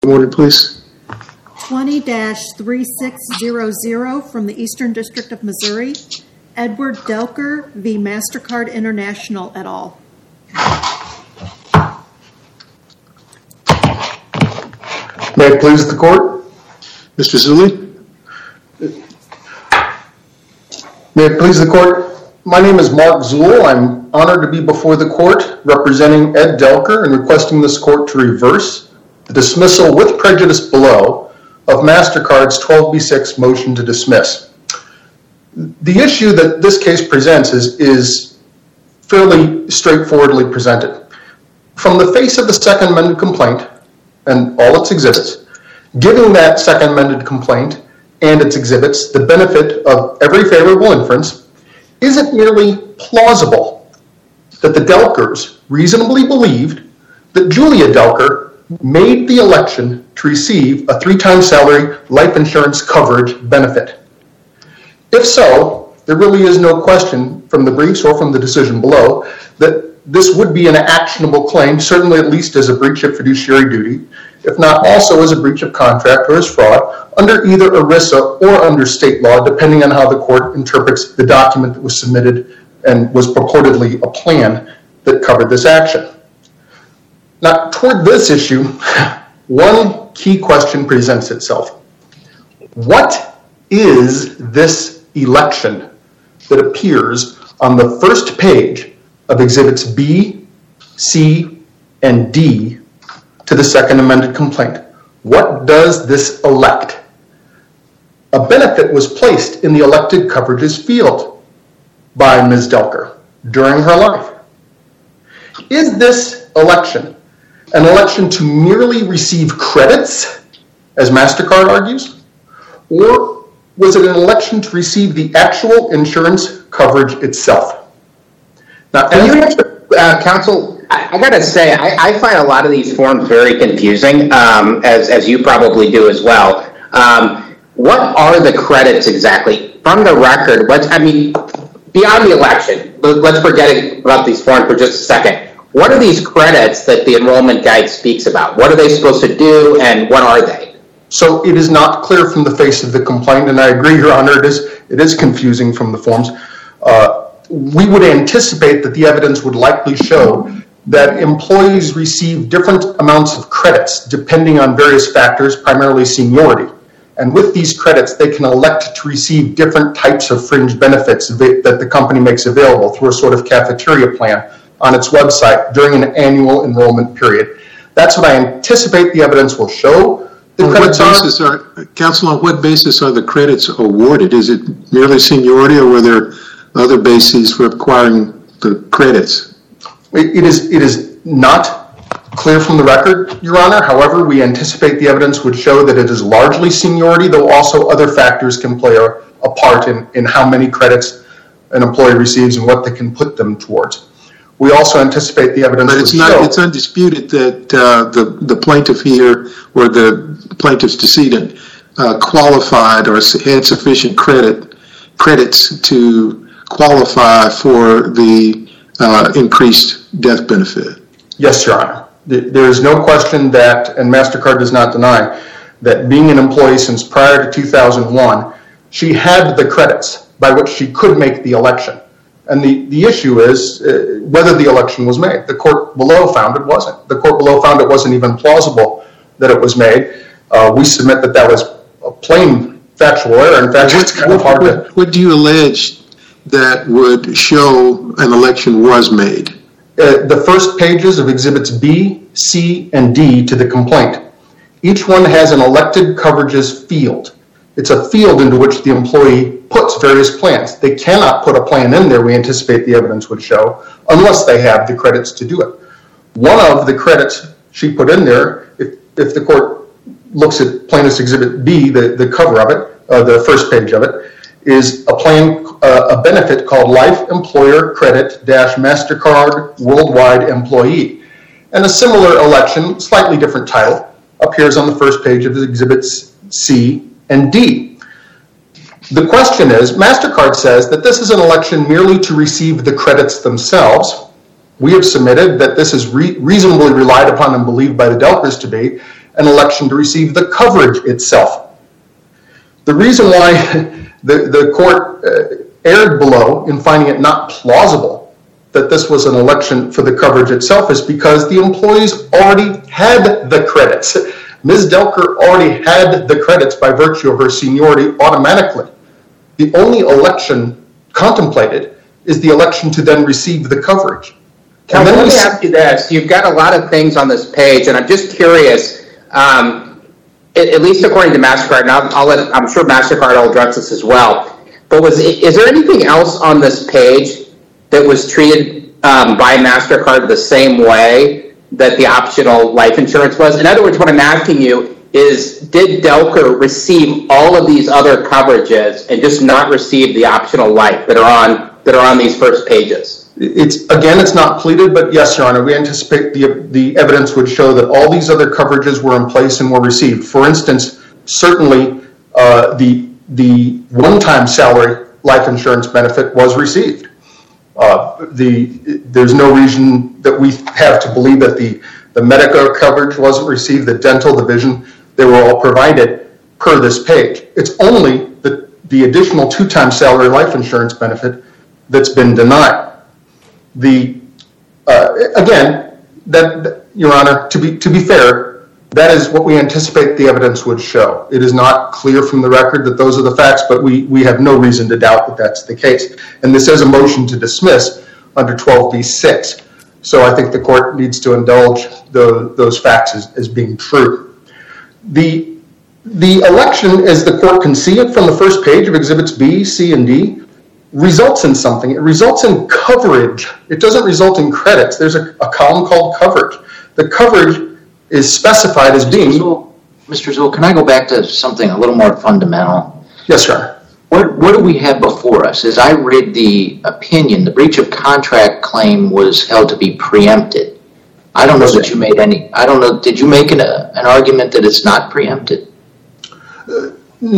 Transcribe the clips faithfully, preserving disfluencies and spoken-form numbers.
Order, please. twenty dash three six zero zero from the Eastern District of Missouri, Edward Delker v. MasterCard International et al. May it please the court? Mister Zulli? May it please the court? My name is Mark Zuhl. I'm honored to be before the court representing Ed Delker and requesting this court to reverse the dismissal with prejudice below of MasterCard's twelve B six motion to dismiss. The issue that this case presents is, is fairly straightforwardly presented. From the face of the second amended complaint and all its exhibits, giving that second amended complaint and its exhibits the benefit of every favorable inference, is it merely plausible that the Delkers reasonably believed that Julia Delker made the election to receive a three-time salary life insurance coverage benefit? If so, there really is no question from the briefs or from the decision below that this would be an actionable claim, certainly at least as a breach of fiduciary duty, if not also as a breach of contract or as fraud, under either ERISA or under state law, depending on how the court interprets the document that was submitted and was purportedly a plan that covered this action. Now, toward this issue, one key question presents itself. What is this election that appears on the first page of Exhibits B, C, and D to the second amended complaint? What does this elect? A benefit was placed in the elected coverages field by Miz Delker during her life. Is this election an election to merely receive credits, as MasterCard argues, or was it an election to receive the actual insurance coverage itself? Now, and you answer, uh, counsel, I, I gotta say, I, I find a lot of these forms very confusing, um, as, as you probably do as well. Um, what are the credits exactly? From the record, what's, I mean, beyond the election, let's forget about these forms for just a second. What are these credits that the enrollment guide speaks about? What are they supposed to do, and what are they? So it is not clear from the face of the complaint, and I agree, Your Honor, it is, it is confusing from the forms. Uh, we would anticipate that the evidence would likely show that employees receive different amounts of credits depending on various factors, primarily seniority. And with these credits, they can elect to receive different types of fringe benefits that the company makes available through a sort of cafeteria plan on its website during an annual enrollment period. That's what I anticipate the evidence will show. The on credits what basis are, are, Counsel, on what basis are the credits awarded? Is it merely seniority, or were there other bases for acquiring the credits? It, it is it is not clear from the record, Your Honor. However, we anticipate the evidence would show that it is largely seniority, though also other factors can play a, a part in, in how many credits an employee receives and what they can put them towards. We also anticipate the evidence But it's would not, show... it's undisputed that uh, the, the plaintiff here, or the plaintiff's decedent, uh, qualified or had sufficient credit credits to qualify for the uh, increased death benefit. Yes, Your Honor. There is no question that, and MasterCard does not deny, that being an employee since prior to two thousand one, she had the credits by which she could make the election. And the, the issue is uh, whether the election was made. The court below found it wasn't. The court below found it wasn't even plausible that it was made. Uh, we submit that that was a plain factual error. In fact, it's kind of hard what, to... What do you allege that would show an election was made? Uh, the first pages of Exhibits B, C, and D to the complaint. Each one has an elected coverages field. It's a field into which the employee puts various plans. They cannot put a plan in there, we anticipate the evidence would show, unless they have the credits to do it. One of the credits she put in there, if, if the court looks at Plaintiff's Exhibit B, the, the cover of it, uh, the first page of it, is a plan, uh, a benefit called Life Employer Credit dash MasterCard Worldwide Employee. And a similar election, slightly different title, appears on the first page of the Exhibits C and D. The question is, MasterCard says that this is an election merely to receive the credits themselves. We have submitted that this is re- reasonably relied upon and believed by the Delkers to be, an election to receive the coverage itself. The reason why the, the court uh, erred below in finding it not plausible that this was an election for the coverage itself is because the employees already had the credits. Miz Delker already had the credits by virtue of her seniority automatically. The only election contemplated is the election to then receive the coverage. Now, let me ask you this. You've got a lot of things on this page, and I'm just curious, um, at, at least according to MasterCard, and I'll, I'll let, I'm sure MasterCard will address this as well, but was is there anything else on this page that was treated um, by MasterCard the same way that the optional life insurance was? In other words, what I'm asking you is, did Delker receive all of these other coverages and just not receive the optional life that are on that are on these first pages? It's again, it's not pleaded, but yes, Your Honor, we anticipate the the evidence would show that all these other coverages were in place and were received. For instance, certainly uh, the the one-time salary life insurance benefit was received. Uh, the there's no reason that we have to believe that the the medical coverage wasn't received, the dental, the vision, they were all provided per this page. It's only the the additional two-time salary life insurance benefit that's been denied. The uh, again, that, that Your Honor, to be to be fair, that is what we anticipate the evidence would show. It is not clear from the record that those are the facts, but we we have no reason to doubt that that's the case. And this is a motion to dismiss under twelve B six. So I think the court needs to indulge the, those facts as, as being true. The the election, as the court can see it from the first page of Exhibits B, C, and D, results in something. It results in coverage. It doesn't result in credits. There's a, a column called coverage. The coverage is specified as being... Mister Zuhl, can I go back to something a little more fundamental? Yes, sir. What, what do we have before us? As I read the opinion, the breach of contract claim was held to be preempted. I don't know that you made any... I don't know, did you make an, uh, an argument that it's not preempted? Uh,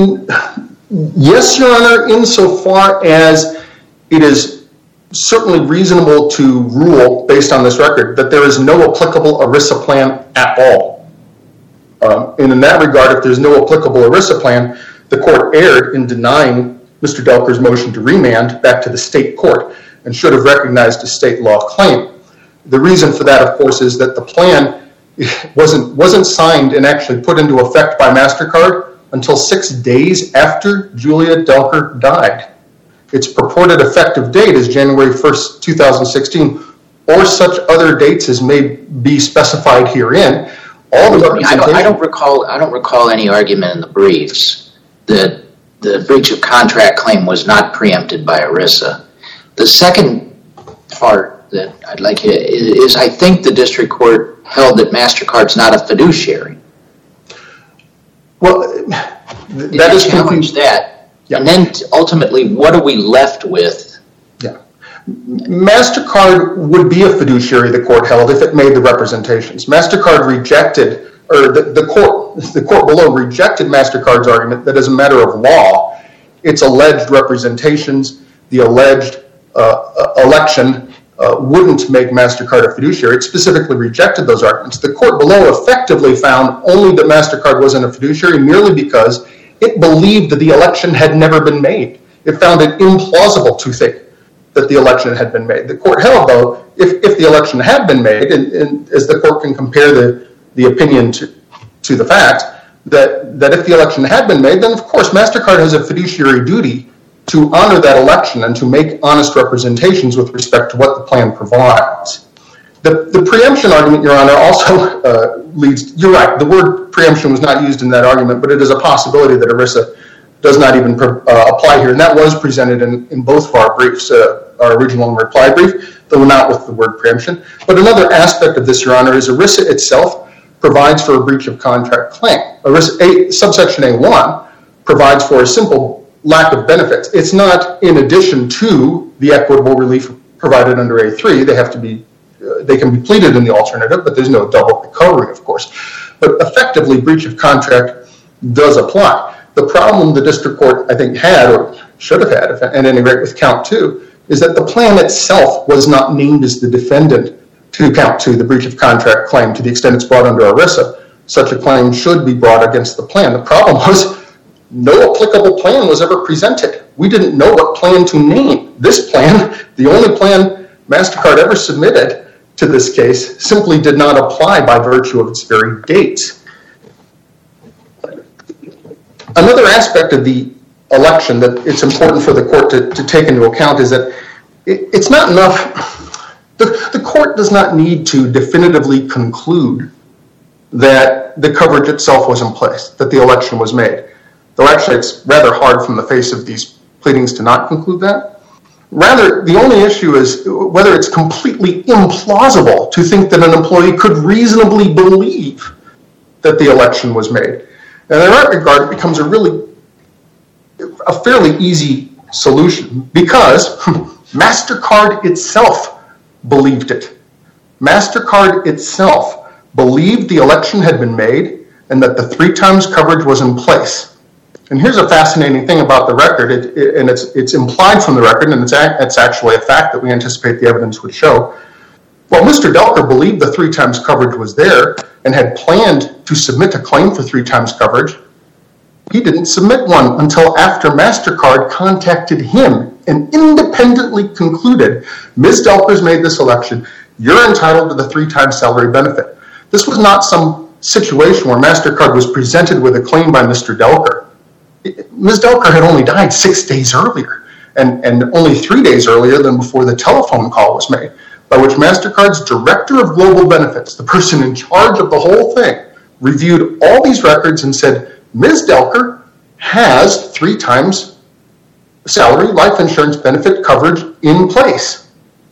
Yes, Your Honor, insofar as it is certainly reasonable to rule, based on this record, that there is no applicable ERISA plan at all. Um, and in that regard, if there's no applicable ERISA plan, the court erred in denying Mister Delker's motion to remand back to the state court and should have recognized a state law claim. The reason for that, of course, is that the plan wasn't, wasn't signed and actually put into effect by MasterCard until six days after Julia Delker died. Its purported effective date is January first, two thousand sixteen, or such other dates as may be specified herein. All the I, don't, I don't recall. I don't recall any argument in the briefs that the breach of contract claim was not preempted by ERISA. The second part that I'd like you to, is, I think the district court held that MasterCard's not a fiduciary. Well, that is challenge that, yeah. And then ultimately, what are we left with? Yeah, MasterCard would be a fiduciary, the court held, if it made the representations. MasterCard rejected, or the, the court, the court below rejected MasterCard's argument that as a matter of law, its alleged representations, the alleged uh, election, uh, wouldn't make MasterCard a fiduciary. It specifically rejected those arguments. The court below effectively found only that MasterCard wasn't a fiduciary merely because it believed that the election had never been made. It found it implausible to think that the election had been made. The court held, though, if, if the election had been made, and, and as the court can compare the, the opinion to, to the fact, that, that if the election had been made, then of course MasterCard has a fiduciary duty to honor that election and to make honest representations with respect to what the plan provides. The, the preemption argument, Your Honor, also uh, leads, you're right, the word preemption was not used in that argument, but it is a possibility that ERISA does not even uh, apply here, and that was presented in, in both of our briefs, uh, our original and reply brief, though not with the word preemption. But another aspect of this, Your Honor, is ERISA itself provides for a breach of contract claim. ERISA, a, subsection A one provides for a simple lack of benefits. It's not in addition to the equitable relief provided under A three. They have to be, uh, they can be pleaded in the alternative, but there's no double recovery, of course. But effectively, breach of contract does apply. The problem the district court, I think, had, or should have had, at any rate with count two, is that the plan itself was not named as the defendant to count two, the breach of contract claim, to the extent it's brought under ERISA. such a claim should be brought against the plan. The problem was no applicable plan was ever presented. We didn't know what plan to name. This plan, the only plan MasterCard ever submitted to this case, simply did not apply by virtue of its very dates. Another aspect of the election that it's important for the court to, to take into account is that it, it's not enough. The, the court does not need to definitively conclude that the coverage itself was in place, that the election was made. Though actually it's rather hard from the face of these pleadings to not conclude that. Rather, the only issue is whether it's completely implausible to think that an employee could reasonably believe that the election was made. And in that regard, it becomes a really, a fairly easy solution because MasterCard itself believed it. MasterCard itself believed the election had been made and that the three times coverage was in place. And here's a fascinating thing about the record, it, it, and it's it's implied from the record, and it's, a, it's actually a fact that we anticipate the evidence would show. While Mister Delker believed the three times coverage was there and had planned to submit a claim for three times coverage, he didn't submit one until after MasterCard contacted him and independently concluded, Miz Delker's made this election, you're entitled to the three times salary benefit. This was not some situation where MasterCard was presented with a claim by Mister Delker. Miz Delker had only died six days earlier and, and only three days earlier than before the telephone call was made, by which MasterCard's Director of Global Benefits, the person in charge of the whole thing, reviewed all these records and said, Miz Delker has three times salary life insurance benefit coverage in place.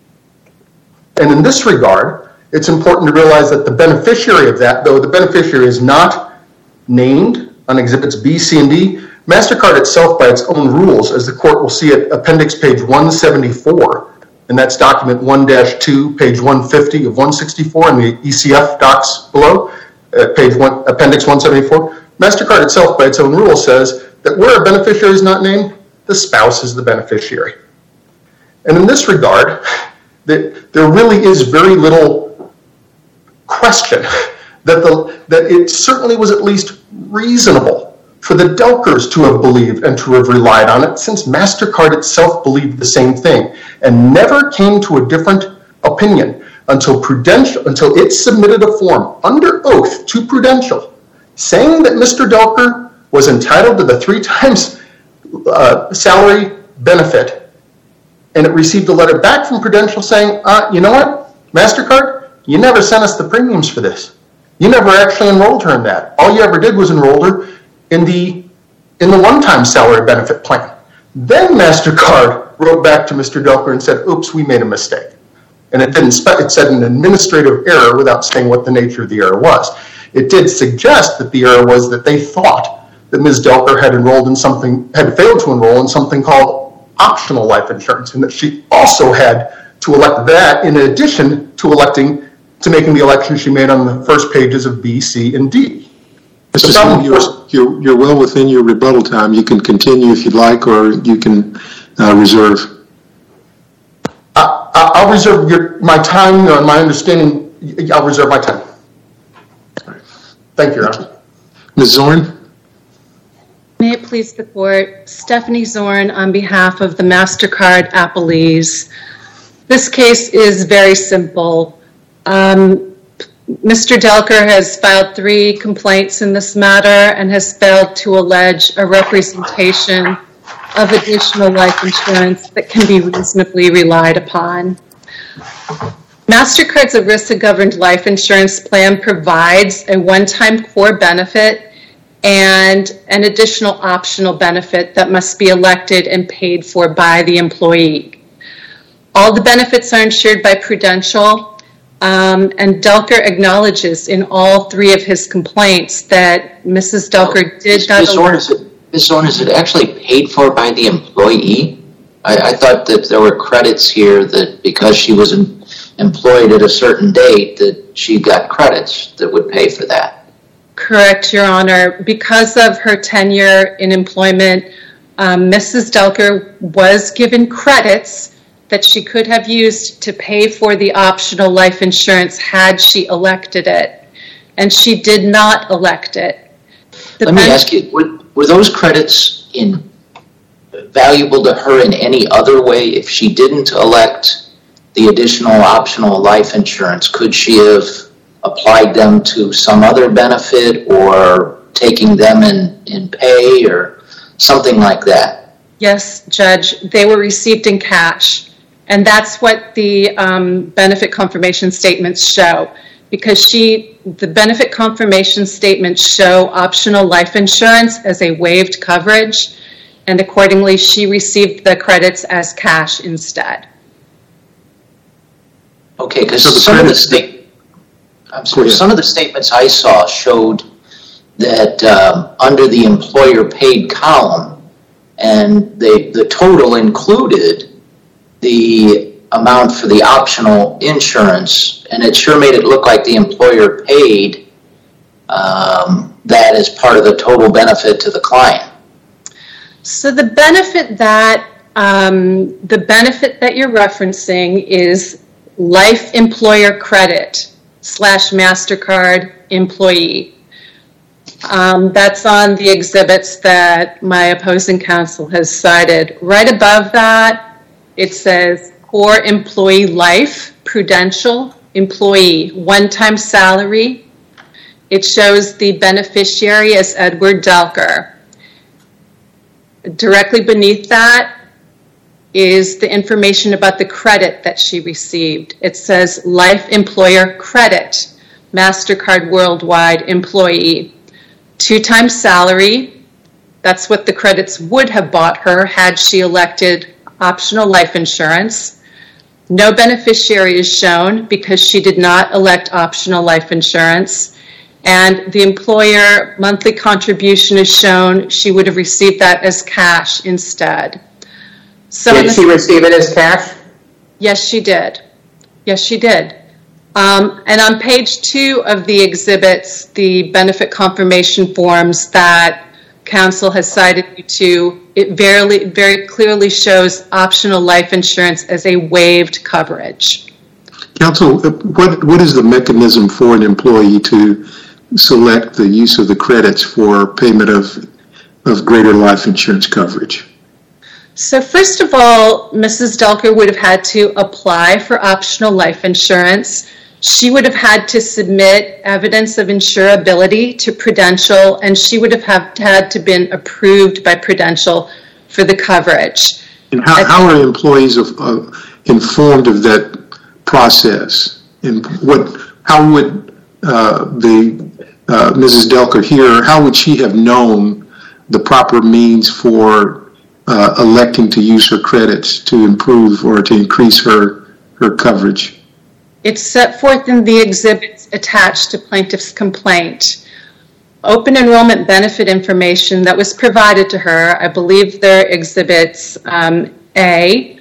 And in this regard, it's important to realize that the beneficiary of that, though the beneficiary is not named on Exhibits B, C, and D, MasterCard itself, by its own rules, as the court will see at appendix page one seventy-four, and that's document one dash two, page one fifty of one sixty-four in the E C F docs below, uh, page one, appendix one seventy-four, MasterCard itself, by its own rules, says that where a beneficiary is not named, the spouse is the beneficiary. And in this regard, the, there really is very little question that, the, that it certainly was at least reasonable for the Delkers to have believed and to have relied on it, since MasterCard itself believed the same thing and never came to a different opinion until Prudential, until it submitted a form under oath to Prudential saying that Mister Delker was entitled to the three times uh, salary benefit, and it received a letter back from Prudential saying, uh, you know what, MasterCard, you never sent us the premiums for this. You never actually enrolled her in that. All you ever did was enroll her in the in the one-time salary benefit plan. Then MasterCard wrote back to Mister Delker and said, oops, we made a mistake. And it didn't spe- it said an administrative error without saying what the nature of the error was. It did suggest that the error was that they thought that Miz Delker had enrolled in something, had failed to enroll in something called optional life insurance, and that she also had to elect that in addition to electing, to making the election she made on the first pages of B, C, and D. Mister Smith, you're, you're, you're well within your rebuttal time. You can continue if you'd like, or you can uh, reserve. I, I'll reserve your, my time, uh, my understanding, I'll reserve my time. Thank you, Your Honor. Miz Zorn? May it please the court, Stephanie Zorn on behalf of the MasterCard appellees. This case is very simple. Um, Mister Delker has filed three complaints in this matter and has failed to allege a representation of additional life insurance that can be reasonably relied upon. MasterCard's ERISA-governed life insurance plan provides a one-time core benefit and an additional optional benefit that must be elected and paid for by the employee. All the benefits are insured by Prudential, um, and Delker acknowledges in all three of his complaints that Missus Delker did not... Miz Zorn, is it, Miz Zorn, is it actually paid for by the employee? I, I thought that there were credits here that because she was in, employed at a certain date that she got credits that would pay for that. Correct, Your Honor. Because of her tenure in employment, um, Missus Delker was given credits that she could have used to pay for the optional life insurance had she elected it. and she did not elect it. The Let me ben- ask you, were, were those credits in valuable to her in any other way? If she didn't elect the additional optional life insurance, could she have applied them to some other benefit or taking them in, in pay or something like that? Yes, Judge, they were received in cash. And that's what the um, benefit confirmation statements show. Because she, the benefit confirmation statements show optional life insurance as a waived coverage, and accordingly she received the credits as cash instead. Okay, because So the some of the credits- state, I'm sorry, Go ahead. some of the statements I saw showed that um, under the employer paid column, and they, the total included the amount for the optional insurance, and it sure made it look like the employer paid um, that as part of the total benefit to the client. So the benefit that um, the benefit that you're referencing is life employer credit slash MasterCard employee. Um, that's on the exhibits that my opposing counsel has cited. Right above that, it says core employee life, Prudential employee, one-time salary. It shows the beneficiary as Edward Delker. Directly beneath that is the information about the credit that she received. It says life employer credit, MasterCard Worldwide employee. Two times salary, that's what the credits would have bought her had she elected optional life insurance. No beneficiary is shown because she did not elect optional life insurance. And the employer monthly contribution is shown. She would have received that as cash instead. So Did the, she receive it as cash? Yes, she did. Yes, she did. Um, and on page two of the exhibits, the benefit confirmation forms that counsel has cited you to, it very, very clearly shows optional life insurance as a waived coverage. Counsel, what, what is the mechanism for an employee to select the use of the credits for payment of, of greater life insurance coverage? So first of all, Missus Delker would have had to apply for optional life insurance. She would have had to submit evidence of insurability to Prudential, and she would have had to been approved by Prudential for the coverage. And how, how are employees of, uh, informed of that process? And what, how would uh, the uh, Missus Delker here, how would she have known the proper means for uh, electing to use her credits to improve or to increase her, her coverage? It's set forth in the exhibits attached to plaintiff's complaint. Open enrollment benefit information that was provided to her, I believe they're exhibits um, A,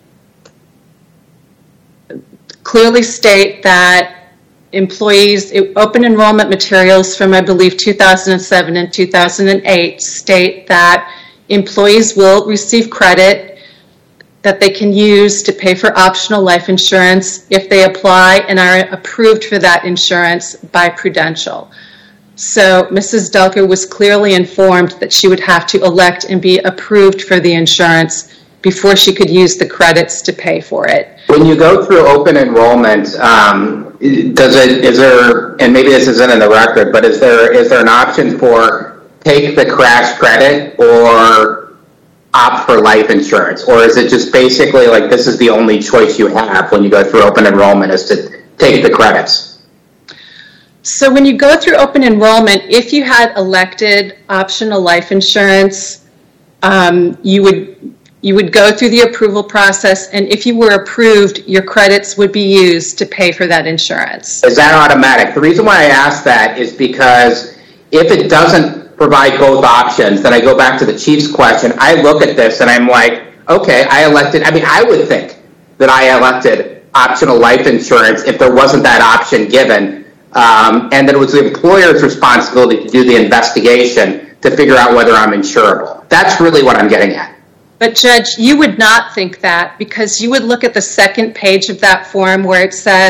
clearly state that employees, open enrollment materials from I believe two thousand seven and two thousand eight state that employees will receive credit that they can use to pay for optional life insurance if they apply and are approved for that insurance by Prudential. So Missus Delker was clearly informed that she would have to elect and be approved for the insurance before she could use the credits to pay for it. When you go through open enrollment, um, does it, is there, and maybe this isn't in the record, but is there is there an option for take the crash credit or opt for life insurance? Or is it just basically like this is the only choice you have when you go through open enrollment is to take the credits? So when you go through open enrollment, if you had elected optional life insurance, um, you would you would go through the approval process, and if you were approved, your credits would be used to pay for that insurance. Is that automatic? The reason why I ask that is because if it doesn't provide both options, then I go back to the Chief's question. I look at this and I'm like, okay, I elected, I mean, I would think that I elected optional life insurance if there wasn't that option given, um, and that it was the employer's responsibility to do the investigation to figure out whether I'm insurable. That's really what I'm getting at. But Judge, you would not think that, because you would look at the second page of that form where it says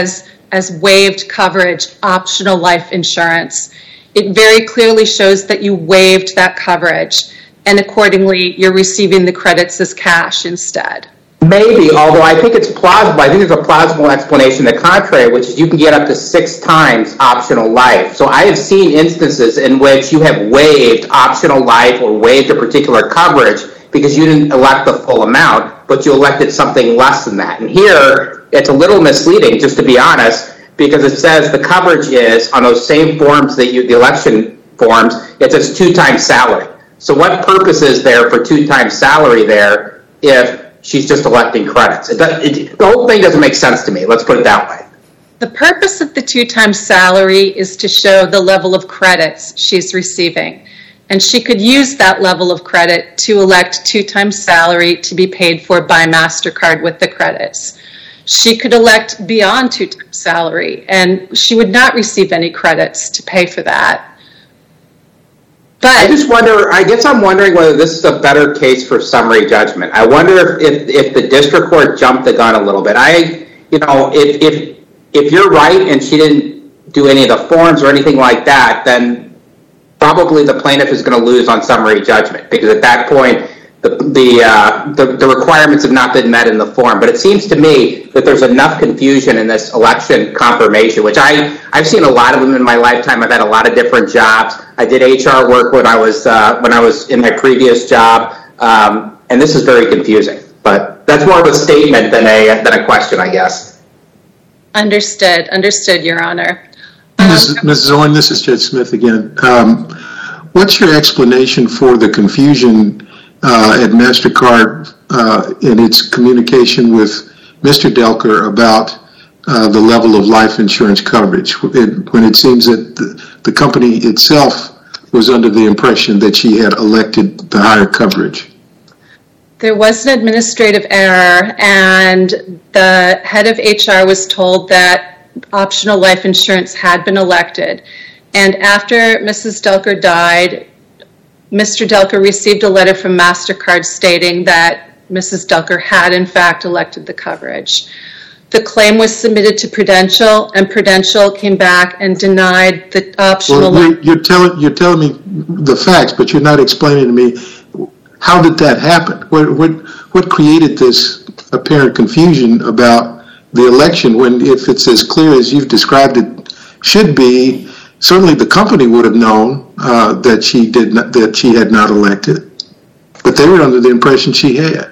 as waived coverage, optional life insurance. It very clearly shows that you waived that coverage, and accordingly, you're receiving the credits as cash instead. Maybe, although I think it's plausible. I think there's a plausible explanation to the contrary, which is you can get up to six times optional life. So I have seen instances in which you have waived optional life or waived a particular coverage because you didn't elect the full amount, but you elected something less than that. And here, it's a little misleading, just to be honest, because it says the coverage is, on those same forms that you, the election forms, it says two times salary. So what purpose is there for two times salary there if she's just electing credits? It does, it, the whole thing doesn't make sense to me. Let's put it that way. The purpose of the two times salary is to show the level of credits she's receiving. And she could use that level of credit to elect two times salary to be paid for by MasterCard with the credits. She could elect beyond two times salary, and she would not receive any credits to pay for that. But I just wonder, I guess I'm wondering whether this is a better case for summary judgment. I wonder if, if, if the district court jumped the gun a little bit. I, you know, if, if, if you're right and she didn't do any of the forms or anything like that, then probably the plaintiff is going to lose on summary judgment, because at that point, the the, uh, the the requirements have not been met in the form. But it seems to me that there's enough confusion in this election confirmation, which I, I've seen a lot of them in my lifetime. I've had a lot of different jobs. I did H R work when I was uh, when I was in my previous job, um, and this is very confusing. But that's more of a statement than a than a question, I guess. Understood. Understood, Your Honor. Miz Miz Zorn, this is Judge Smith again. Um, what's your explanation for the confusion uh, at MasterCard uh, in its communication with Mister Delker about uh, the level of life insurance coverage, it, when it seems that the, the company itself was under the impression that she had elected the higher coverage? There was an administrative error, and the head of H R was told that optional life insurance had been elected. And after Missus Delker died, Mister Delker received a letter from MasterCard stating that Missus Delker had in fact elected the coverage. The claim was submitted to Prudential, and Prudential came back and denied the optional. Well, you're, you're telling you're telling me the facts, but you're not explaining to me how did that happen. What what what created this apparent confusion about the election, when, if it's as clear as you've described it should be, certainly the company would have known uh, that she did not, that she had not elected, but they were under the impression she had.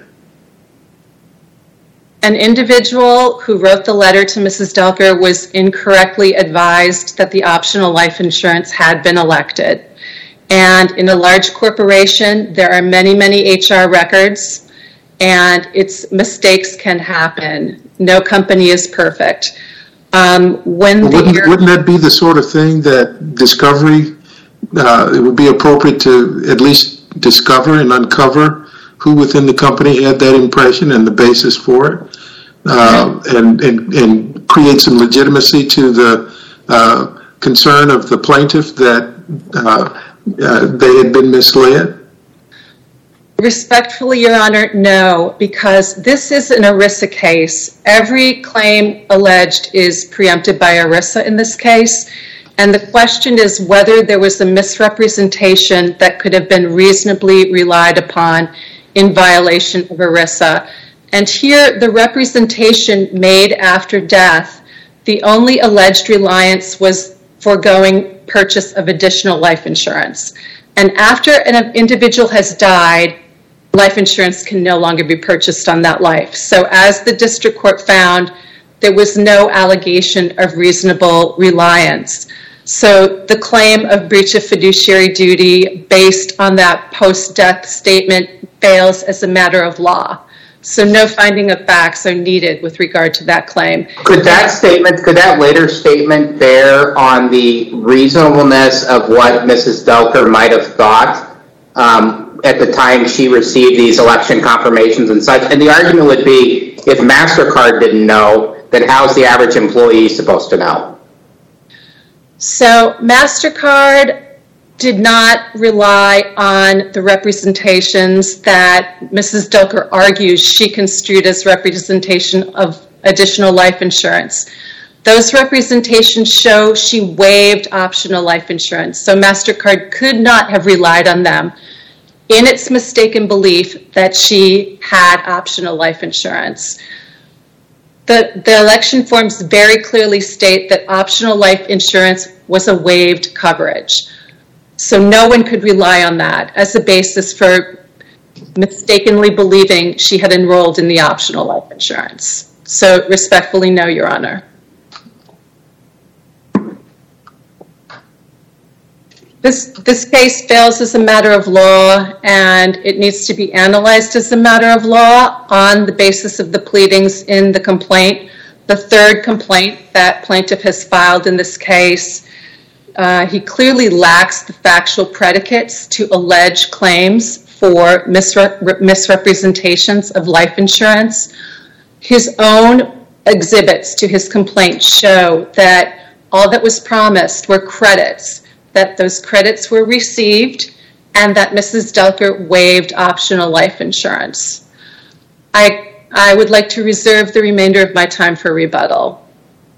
An individual who wrote the letter to Missus Delker was incorrectly advised that the optional life insurance had been elected. And in a large corporation, there are many, many H R records, and its mistakes can happen. No company is perfect. Um, when well, the wouldn't, wouldn't that be the sort of thing that discovery, uh, it would be appropriate to at least discover and uncover who within the company had that impression and the basis for it, uh, and, and, and create some legitimacy to the uh, concern of the plaintiff that uh, uh, they had been misled? Respectfully, Your Honor, no, because this is an ERISA case. Every claim alleged is preempted by ERISA in this case, and the question is whether there was a misrepresentation that could have been reasonably relied upon in violation of ERISA. And here, the representation made after death, the only alleged reliance was foregoing purchase of additional life insurance. And after an individual has died, life insurance can no longer be purchased on that life. So as the district court found, there was no allegation of reasonable reliance. So the claim of breach of fiduciary duty based on that post-death statement fails as a matter of law. So no finding of facts are needed with regard to that claim. Could that statement, could that later statement bear on the reasonableness of what Missus Delker might have thought um, at the time she received these election confirmations and such? And the argument would be, if MasterCard didn't know, then how's the average employee supposed to know? So MasterCard did not rely on the representations that Missus Delker argues she construed as representation of additional life insurance. Those representations show she waived optional life insurance, so MasterCard could not have relied on them in its mistaken belief that she had optional life insurance. The, the election forms very clearly state that optional life insurance was a waived coverage. So no one could rely on that as a basis for mistakenly believing she had enrolled in the optional life insurance. So respectfully, no, Your Honor. This, this case fails as a matter of law, and it needs to be analyzed as a matter of law on the basis of the pleadings in the complaint. The third complaint that plaintiff has filed in this case, uh, he clearly lacks the factual predicates to allege claims for misre- misrepresentations of life insurance. His own exhibits to his complaint show that all that was promised were credits, that those credits were received, and that Missus Delker waived optional life insurance. I, I would like to reserve the remainder of my time for rebuttal.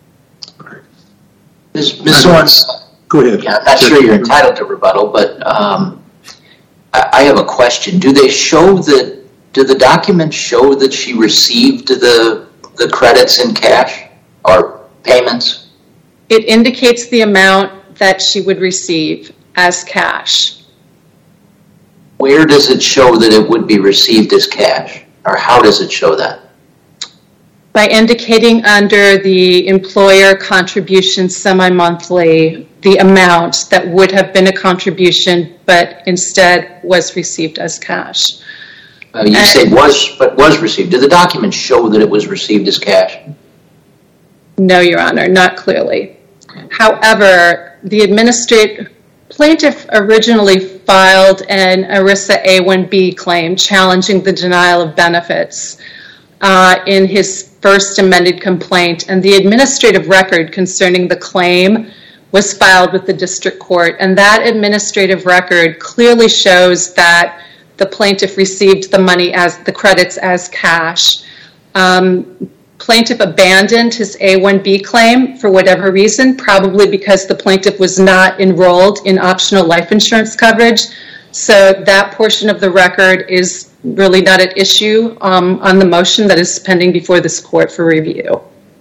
Miz Zorn, go ahead. Yeah, I'm not sure you're entitled to rebuttal, but um, I, I have a question. Do they show that, do the documents show that she received the, the credits in cash or payments? It indicates the amount that she would receive as cash. Where does it show that it would be received as cash? Or how does it show that? By indicating under the employer contribution semi-monthly the amount that would have been a contribution but instead was received as cash. Uh, you and, said was, but was received. Do the documents show that it was received as cash? No, Your Honor, not clearly. However, the administrative plaintiff originally filed an ERISA A one B claim challenging the denial of benefits uh, in his first amended complaint, and the administrative record concerning the claim was filed with the district court, and that administrative record clearly shows that the plaintiff received the money as the credits as cash. Um, Plaintiff abandoned his A one B claim for whatever reason, probably because the plaintiff was not enrolled in optional life insurance coverage. So that portion of the record is really not at issue um, on the motion that is pending before this court for review.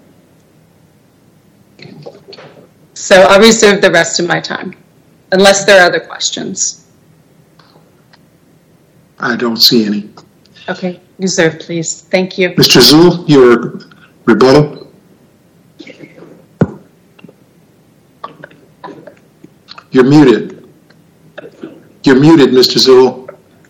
So I'll reserve the rest of my time, unless there are other questions. I don't see any. Okay, reserve, please. Thank you. Mister Zuhl, your rebuttal? You're muted. You're muted, Mister Zuhl.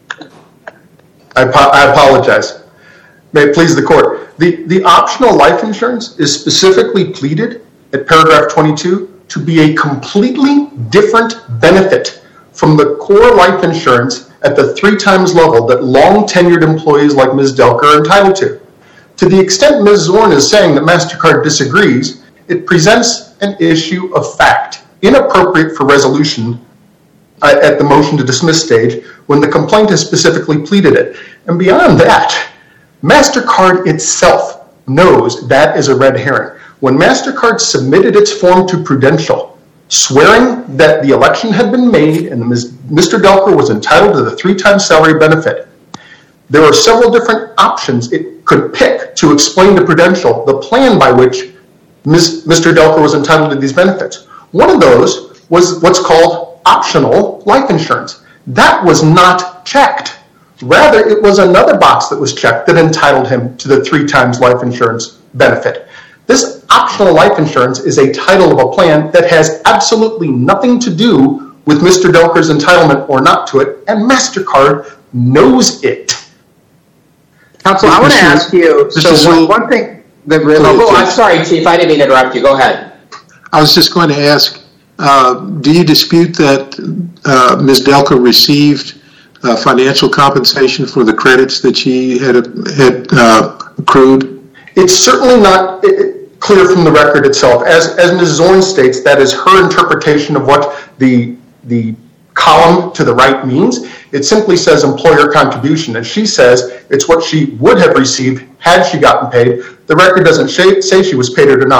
I, I apologize. May it please the court. The, the optional life insurance is specifically pleaded at paragraph twenty-two to be a completely different benefit from the core life insurance at the three times level that long-tenured employees like Miz Delker are entitled to. To the extent Miz Zorn is saying that MasterCard disagrees, it presents an issue of fact, inappropriate for resolution uh, at the motion to dismiss stage when the complaint has specifically pleaded it. And beyond that, MasterCard itself knows that is a red herring. When MasterCard submitted its form to Prudential, swearing that the election had been made and Mister Delker was entitled to the three times salary benefit, there were several different options it could pick to explain to Prudential the plan by which Mister Delker was entitled to these benefits. One of those was what's called optional life insurance. That was not checked. Rather, it was another box that was checked that entitled him to the three times life insurance benefit. This optional life insurance is a title of a plan that has absolutely nothing to do with Mister Delker's entitlement or not to it, and MasterCard knows it. Counsel, I want to ask you, so one, one thing, that really, oh, I'm sorry, Chief, I didn't mean to interrupt you. Go ahead. I was just going to ask, uh, do you dispute that uh, Miz Delker received uh, financial compensation for the credits that she had, had uh, accrued? It's certainly not it, clear from the record itself. As, as Miz Zorn states, that is her interpretation of what the, the column to the right means. It simply says employer contribution, and she says it's what she would have received had she gotten paid. The record doesn't say she was paid it or not.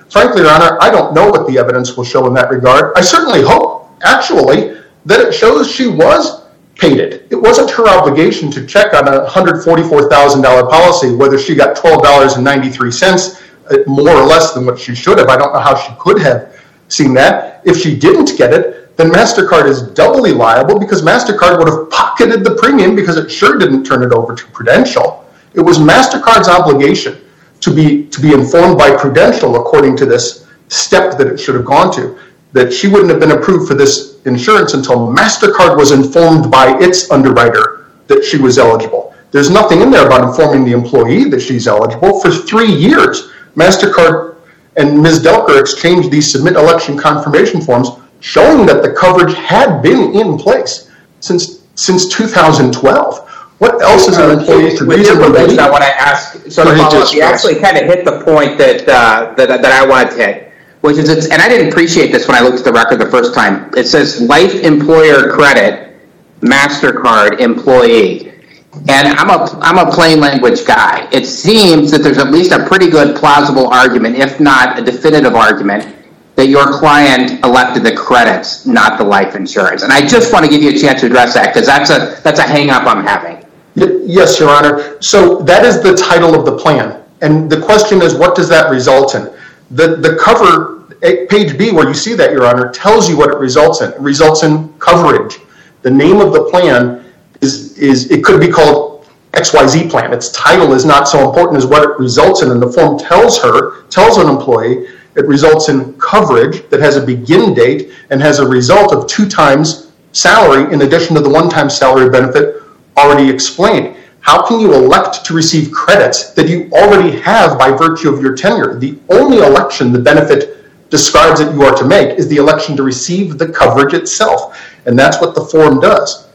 Frankly, Your Honor, I don't know what the evidence will show in that regard. I certainly hope, actually, that it shows she was paid it. It wasn't her obligation to check on a one hundred forty-four thousand dollars policy whether she got twelve dollars and ninety-three cents, more or less than what she should have. I don't know how she could have seen that. If she didn't get it, then MasterCard is doubly liable because MasterCard would have pocketed the premium because it sure didn't turn it over to Prudential. It was MasterCard's obligation to be to be informed by Prudential according to this step that it should have gone to, that she wouldn't have been approved for this insurance until MasterCard was informed by its underwriter that she was eligible. There's nothing in there about informing the employee that she's eligible. For three years, MasterCard and Miz Delker exchanged these submit election confirmation forms showing that the coverage had been in place since since two thousand twelve. What else is an employee to reasonably believe? I want to ask, so to follow up, you actually kind of hit the point that, uh, that, that I wanted to hit, which is, it's, and I didn't appreciate this when I looked at the record the first time. It says life employer credit, MasterCard employee. And I'm a, I'm a plain language guy. It seems that there's at least a pretty good plausible argument, if not a definitive argument, that your client elected the credits, not the life insurance. And I just want to give you a chance to address that because that's a, that's a hang up I'm having. Yes, Your Honor. So that is the title of the plan. And the question is, what does that result in? The, the cover, page B, where you see that, Your Honor, tells you what it results in. It results in coverage. The name of the plan is, is it could be called X Y Z plan. Its title is not so important as what it results in. And the form tells her, tells an employee, it results in coverage that has a begin date and has a result of two times salary in addition to the one-time salary benefit already explained. How can you elect to receive credits that you already have by virtue of your tenure? The only election the benefit describes that you are to make is the election to receive the coverage itself. And that's what the form does.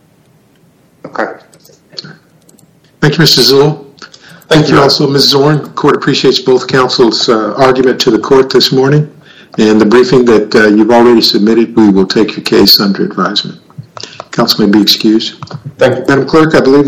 Okay. Thank you, Mister Zoll. Thank, Thank you, you also, Miz Zorn. The court appreciates both counsel's uh, argument to the court this morning and the briefing that uh, you've already submitted. We will take your case under advisement. Counsel may be excused. Thank you. Madam Clerk, I believe